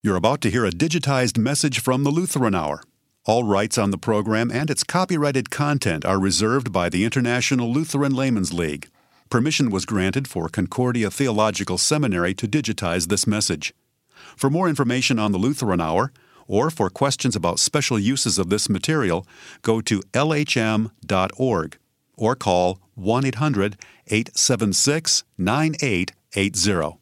You're about to hear a digitized message from the Lutheran Hour. All rights on the program and its copyrighted content are reserved by the International Lutheran Laymen's League. Permission was granted for Concordia Theological Seminary to digitize this message. For more information on the Lutheran Hour, or for questions about special uses of this material, go to lhm.org or call 1-800-876-9880.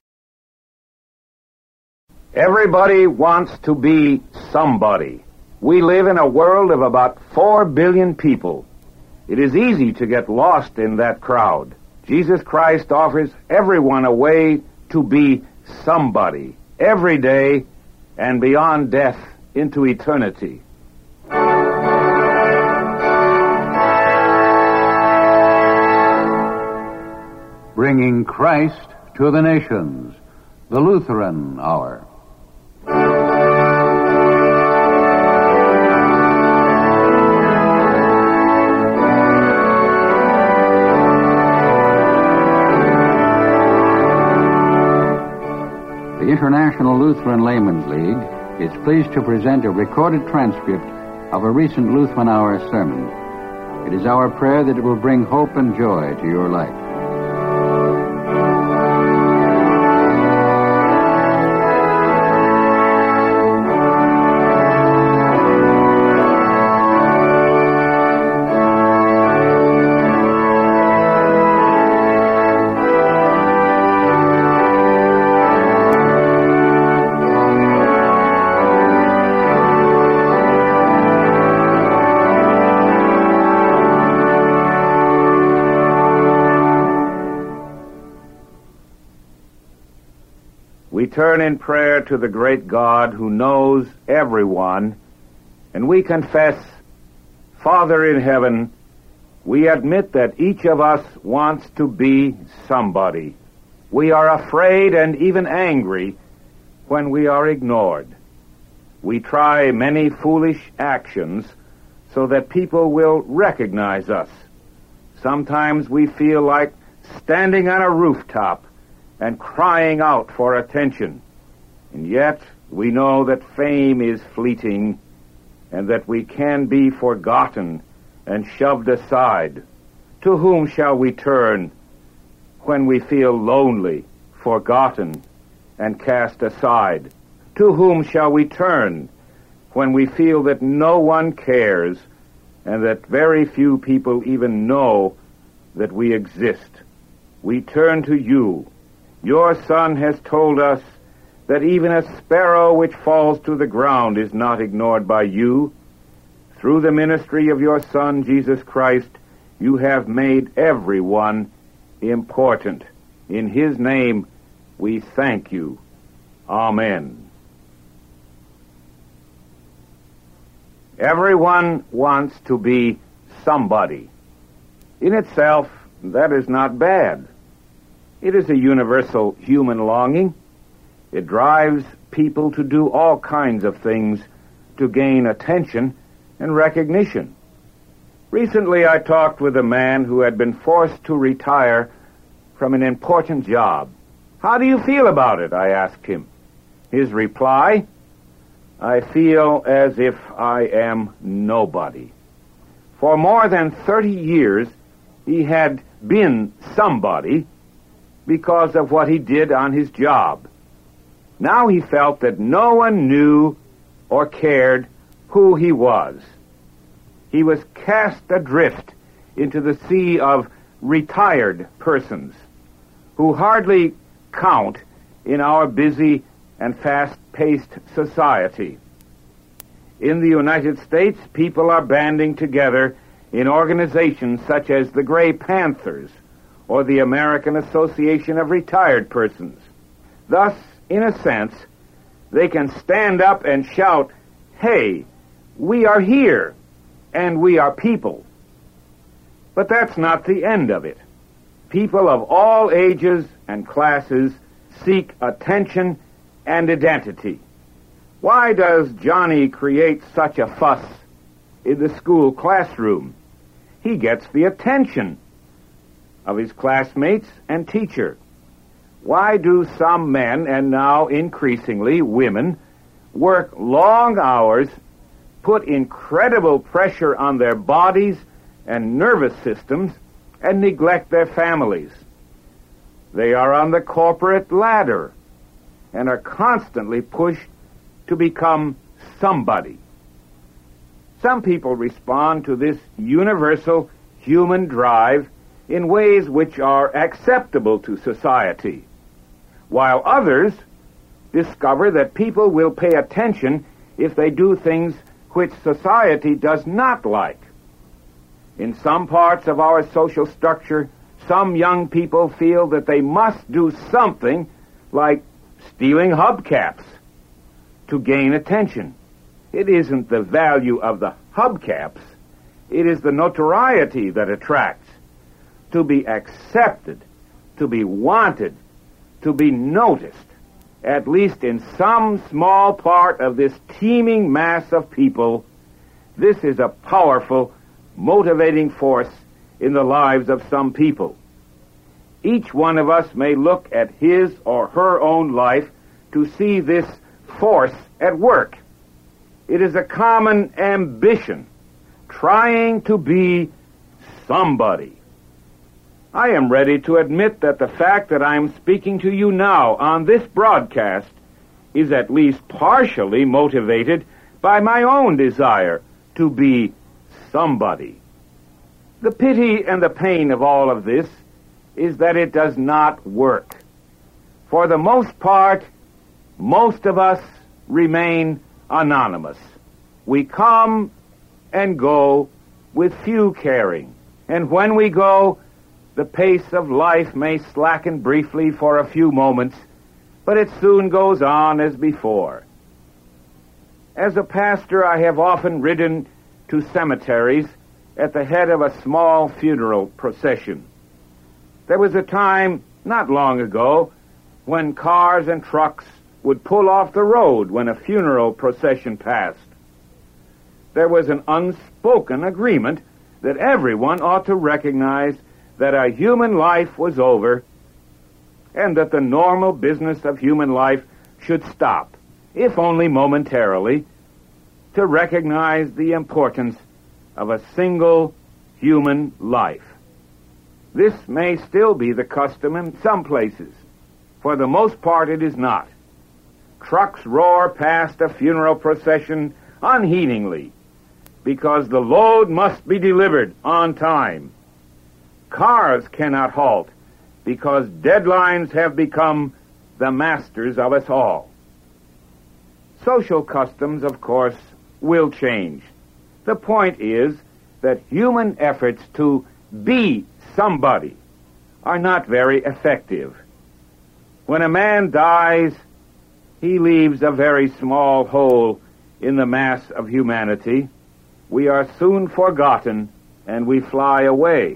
Everybody wants to be somebody. We live in a world of about 4 billion people. It is easy to get lost in that crowd. Jesus Christ offers everyone a way to be somebody, every day and beyond death into eternity. Bringing Christ to the nations, the Lutheran Hour. The International Lutheran Laymen's League is pleased to present a recorded transcript of a recent Lutheran Hour sermon. It is our prayer that it will bring hope and joy to your life. We turn in prayer to the great God who knows everyone, and we confess, Father in heaven, we admit that each of us wants to be somebody. We are afraid and even angry when we are ignored. We try many foolish actions so that people will recognize us. Sometimes we feel like standing on a rooftop and crying out for attention. And yet we know that fame is fleeting and that we can be forgotten and shoved aside. To whom shall we turn when we feel lonely, forgotten, and cast aside? To whom shall we turn when we feel that no one cares and that very few people even know that we exist? We turn to you. Your Son has told us that even a sparrow which falls to the ground is not ignored by you. Through the ministry of your Son, Jesus Christ, you have made everyone important. In his name, we thank you. Amen. Everyone wants to be somebody. In itself, that is not bad. It is a universal human longing. It drives people to do all kinds of things to gain attention and recognition. Recently, I talked with a man who had been forced to retire from an important job. How do you feel about it? I asked him. His reply, I feel as if I am nobody. For more than 30 years, he had been somebody because of what he did on his job. Now he felt that no one knew or cared who he was. He was cast adrift into the sea of retired persons who hardly count in our busy and fast-paced society. In the United States, people are banding together in organizations such as the Gray Panthers or the American Association of Retired Persons. Thus, in a sense, they can stand up and shout, hey, we are here, and we are people. But that's not the end of it. People of all ages and classes seek attention and identity. Why does Johnny create such a fuss in the school classroom? He gets the attention of his classmates and teacher. Why do some men, and now increasingly women, work long hours, put incredible pressure on their bodies and nervous systems, and neglect their families. They are on the corporate ladder and are constantly pushed to become somebody. Some people respond to this universal human drive in ways which are acceptable to society, while others discover that people will pay attention if they do things which society does not like. In some parts of our social structure, some young people feel that they must do something like stealing hubcaps to gain attention. It isn't the value of the hubcaps, it is the notoriety that attracts. To be accepted, to be wanted, to be noticed, at least in some small part of this teeming mass of people, this is a powerful, motivating force in the lives of some people. Each one of us may look at his or her own life to see this force at work. It is a common ambition, trying to be somebody. I am ready to admit that the fact that I am speaking to you now on this broadcast is at least partially motivated by my own desire to be somebody. The pity and the pain of all of this is that it does not work. For the most part, most of us remain anonymous. We come and go with few caring, and when we go, the pace of life may slacken briefly for a few moments, but it soon goes on as before. As a pastor, I have often ridden to cemeteries at the head of a small funeral procession. There was a time, not long ago, when cars and trucks would pull off the road when a funeral procession passed. There was an unspoken agreement that everyone ought to recognize that a human life was over and that the normal business of human life should stop, if only momentarily, to recognize the importance of a single human life. This may still be the custom in some places. For the most part, it is not. Trucks roar past a funeral procession unheedingly because the load must be delivered on time. Cars cannot halt because deadlines have become the masters of us all. Social customs, of course, will change. The point is that human efforts to be somebody are not very effective. When a man dies, he leaves a very small hole in the mass of humanity. We are soon forgotten and we fly away.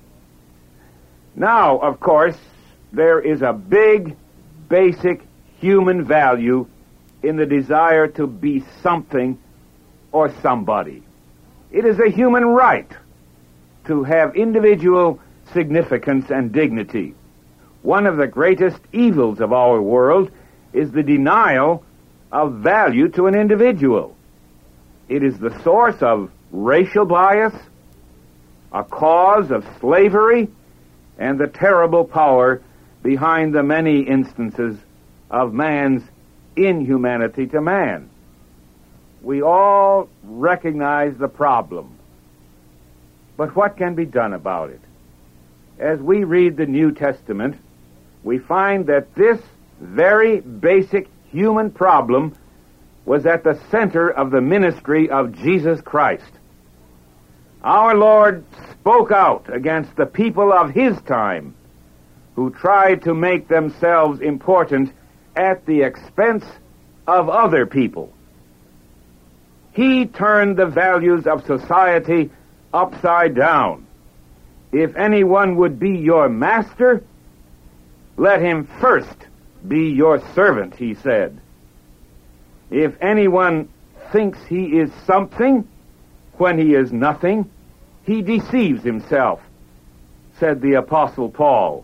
Now, of course, there is a big, basic human value in the desire to be something or somebody. It is a human right to have individual significance and dignity. One of the greatest evils of our world is the denial of value to an individual. It is the source of racial bias, a cause of slavery, and the terrible power behind the many instances of man's inhumanity to man. We all recognize the problem. But what can be done about it? As we read the New Testament, we find that this very basic human problem was at the center of the ministry of Jesus Christ. Our Lord spoke out against the people of his time who tried to make themselves important at the expense of other people. He turned the values of society upside down. If anyone would be your master, let him first be your servant, he said. If anyone thinks he is something when he is nothing, he deceives himself, said the Apostle Paul.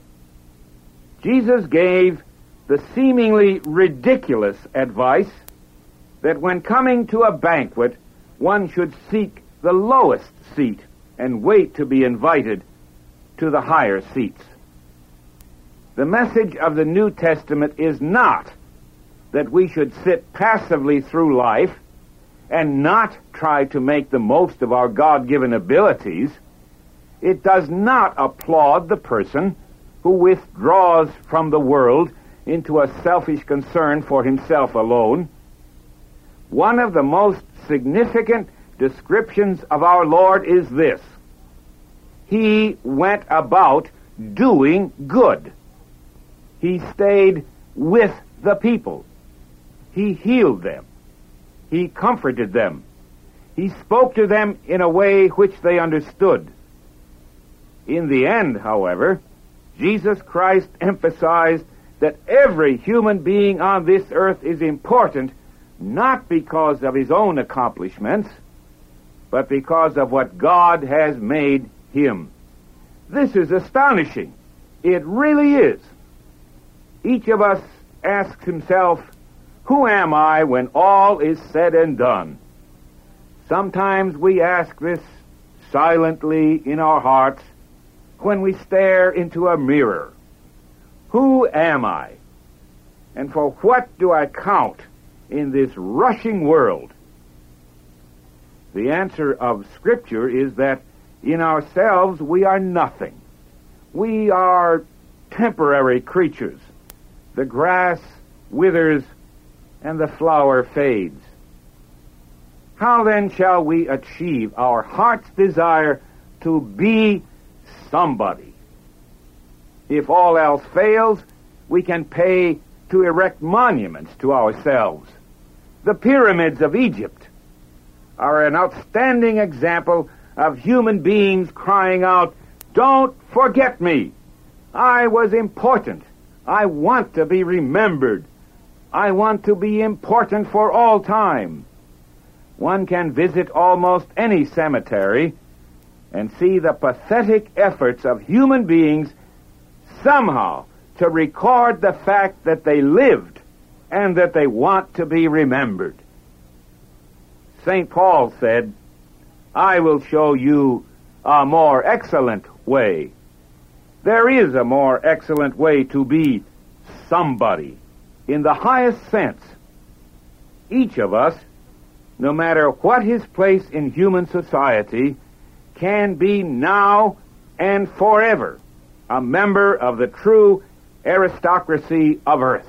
Jesus gave the seemingly ridiculous advice that when coming to a banquet, one should seek the lowest seat and wait to be invited to the higher seats. The message of the New Testament is not that we should sit passively through life and not try to make the most of our God-given abilities. It does not applaud the person who withdraws from the world into a selfish concern for himself alone. One of the most significant descriptions of our Lord is this: He went about doing good. He stayed with the people. He healed them. He comforted them. He spoke to them in a way which they understood. In the end, however, Jesus Christ emphasized that every human being on this earth is important, not because of his own accomplishments, but because of what God has made him. This is astonishing. It really is. Each of us asks himself, who am I when all is said and done? Sometimes we ask this silently in our hearts when we stare into a mirror. Who am I? And for what do I count in this rushing world? The answer of Scripture is that in ourselves we are nothing. We are temporary creatures. The grass withers and the flower fades. How then shall we achieve our heart's desire to be somebody? If all else fails, we can pay to erect monuments to ourselves. The pyramids of Egypt are an outstanding example of human beings crying out, "Don't forget me. I was important. I want to be remembered. I want to be important for all time." One can visit almost any cemetery and see the pathetic efforts of human beings somehow to record the fact that they lived and that they want to be remembered. St. Paul said, "I will show you a more excellent way." There is a more excellent way to be somebody in the highest sense. Each of us, no matter what his place in human society, can be now and forever a member of the true aristocracy of earth.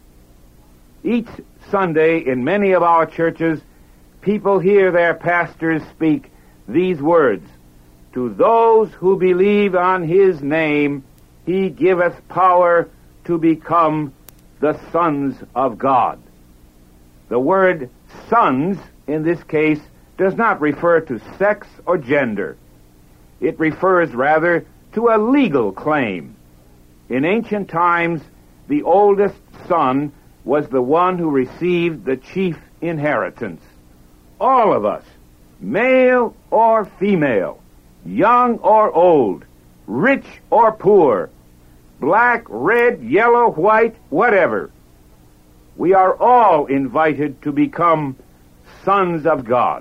Each Sunday in many of our churches, people hear their pastors speak these words: "To those who believe on his name, he giveth power to become the sons of God." The word sons in this case does not refer to sex or gender. It refers rather to a legal claim. In ancient times, the oldest son was the one who received the chief inheritance. All of us, male or female, young or old, rich or poor, black, red, yellow, white, whatever, we are all invited to become sons of God.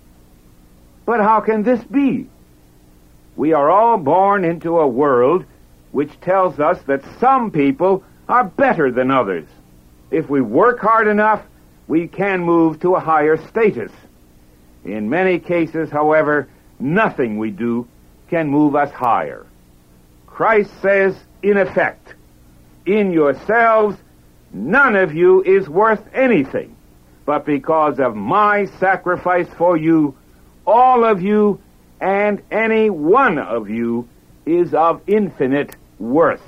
But how can this be? We are all born into a world which tells us that some people are better than others. If we work hard enough, we can move to a higher status. In many cases, however, nothing we do can move us higher. Christ says, in effect, "In yourselves, none of you is worth anything, but because of my sacrifice for you, all of you and any one of you is of infinite worth."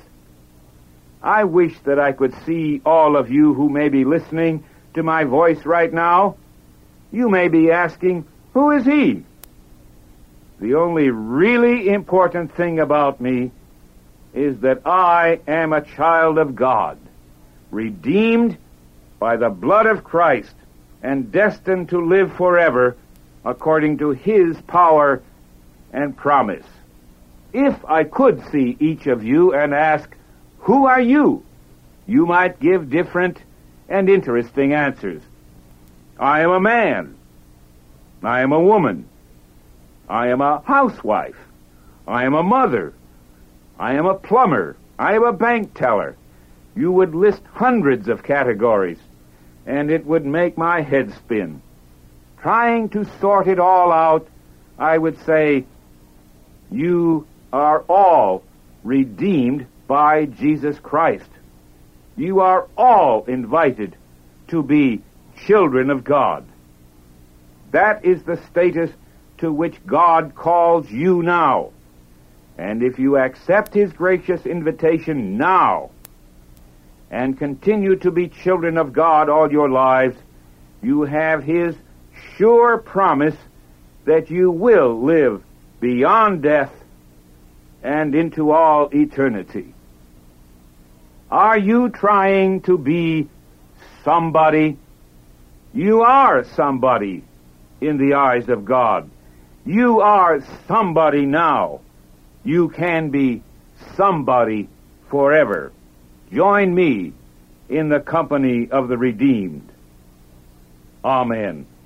I wish that I could see all of you who may be listening to my voice right now. You may be asking, who is he? The only really important thing about me is that I am a child of God, redeemed by the blood of Christ and destined to live forever according to his power and promise. If I could see each of you and ask, who are you? You might give different and interesting answers. I am a man. I am a woman. I am a housewife. I am a mother. I am a plumber. I am a bank teller. You would list hundreds of categories, and it would make my head spin. Trying to sort it all out, I would say, you are all redeemed by Jesus Christ. You are all invited to be children of God. That is the status to which God calls you now. And if you accept His gracious invitation now and continue to be children of God all your lives, you have His sure promise that you will live beyond death and into all eternity. Are you trying to be somebody? You are somebody in the eyes of God. You are somebody now. You can be somebody forever. Join me in the company of the redeemed. Amen.